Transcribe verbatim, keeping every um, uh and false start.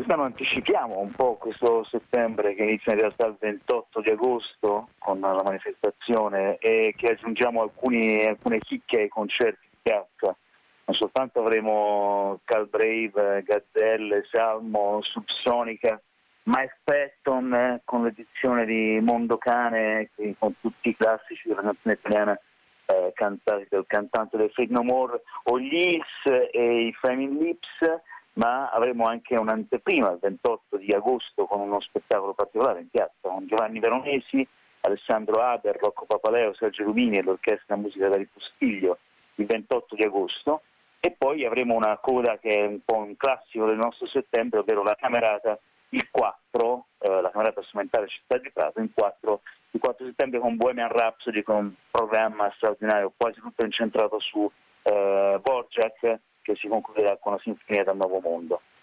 quest'anno anticipiamo un po' questo settembre, che inizia in realtà il ventotto di agosto con la manifestazione, e che aggiungiamo alcuni, alcune chicche ai concerti di piazza. Non soltanto avremo Cal Brave, Gazzelle, Salmo, Subsonica, ma Effetton eh, con l'edizione di Mondocane, con tutti i classici della canzone italiana eh, cantati dal cantante del Fake No More, o gli Hills e i Flaming Lips, ma avremo anche un'anteprima il ventotto di agosto con uno spettacolo particolare in piazza con Giovanni Veronesi, Alessandro Haber, Rocco Papaleo, Sergio Lumini e l'Orchestra Musica da Ripostiglio il ventotto di agosto. E poi avremo una coda che è un po' un classico del nostro settembre, ovvero la Camerata il quattro, eh, la Camerata strumentale Città di Prato, in quattro, il quattro settembre con Bohemian Rhapsody, con un programma straordinario quasi tutto incentrato su eh, Borjak, che si concluderà con la Sinfonia dal Nuovo Mondo.